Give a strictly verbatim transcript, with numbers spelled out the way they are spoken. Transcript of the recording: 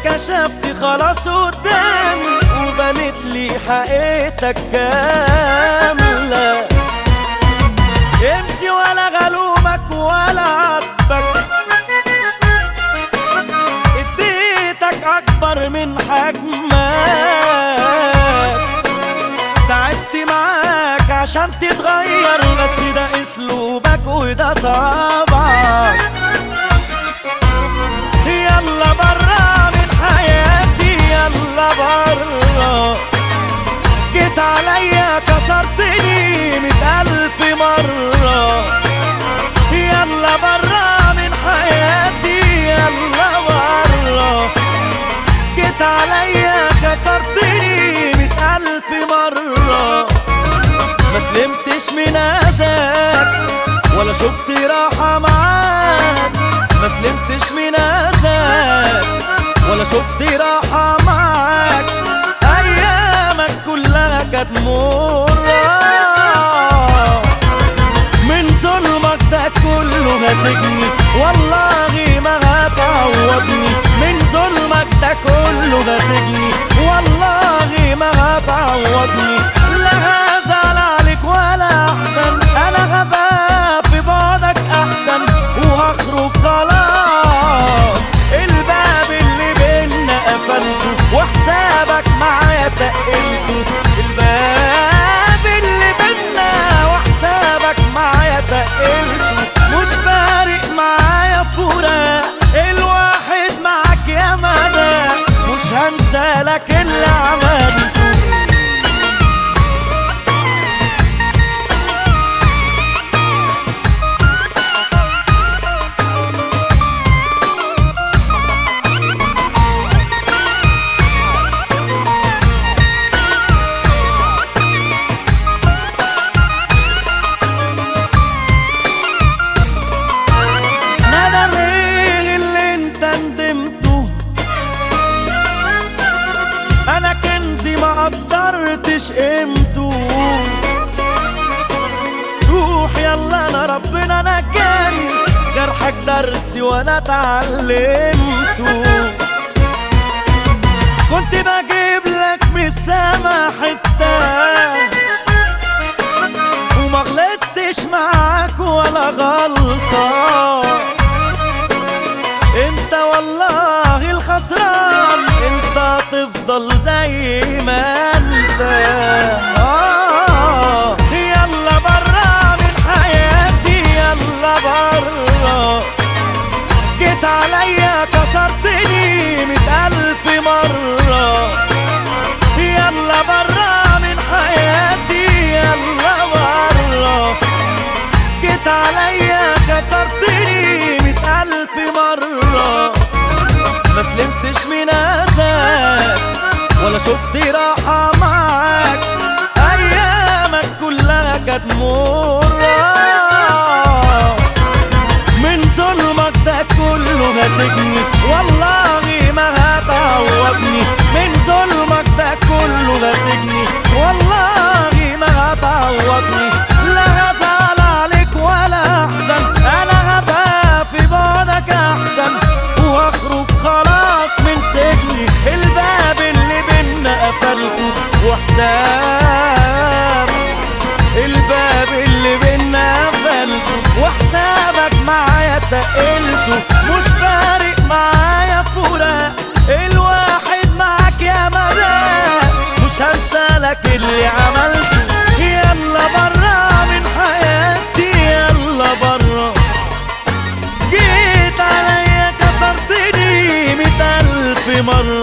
كشفت خلاص قدامي وبنت لي حقيقتك كاملة. امشي ولا غلومك ولا عاتبك، اديتك اكبر من حجمك. تعبت معاك عشان تتغير بس ده اسلوبك وده طبعك. يلا برا من حياتي يلا برا، جيت عليا كسرتني مئة ألف مرة. يلا برا من حياتي يلا برا، جيت عليا كسرتني مئة ألف مرة. ما سلمتش من أذاك ولا شفت راحة معاك، ما سلمتش من أذاك ولا شفت راحة معاك. أيامك كلها كانت مرة، من ظلمك ده كله هتجني والله ما هتعوضني. من ظلمك ده كله هتجني والله ما هتعوضني. لا هزعل عليك ولا أحزن، أنا غبا في بعدك أحسن وهخرج خلاص. الباب اللي بينا قفلته وحسابك معايا تقلته. الباب اللي بينا وحسابك معايا تقلته. مش فارق معايا فراق الواحد معاك يا مدى، مش هنسالك اللي عملته. أنا كنزي ما قدرتش قيمته. روح يلا أنا ربنا نجاني، جرحك درسي وأنا اتعلمته. كنت بجيب لك من السما حتة وما غلطتش معاك ولا غلطة. انت والله الخسران، انت تفضل زي ما انت. آه يلا برا من حياتي يلا برا، جيت عليا كسرتني مئة ألف مرة. يلا برا من حياتي يلا برا، جيت عليا كسرتني مئة ألف مرة. ما سلمتش من أذاك ولا شفت راحة معاك. أيامك كلها كانت مرة، من ظلمك ده كله هتجني والله ما هتعوضني. من ظلمك ده كله هتجني والله ما هتعوضني. لا هزعل عليك ولا أحزن، أنا غبا في بعدك أحسن وهخرج خلاص من سجني. الباب اللي بينا قفلته وحساب، الباب اللي بينا قفلته وحسابك معايا تقلته. مش فارق معايا فراق الواحد معاك يا مدى، مش هنسالك اللي عملته. يلا برا من حياتي يلا برا، جيت عليا كسرتني مئة ألف مرة.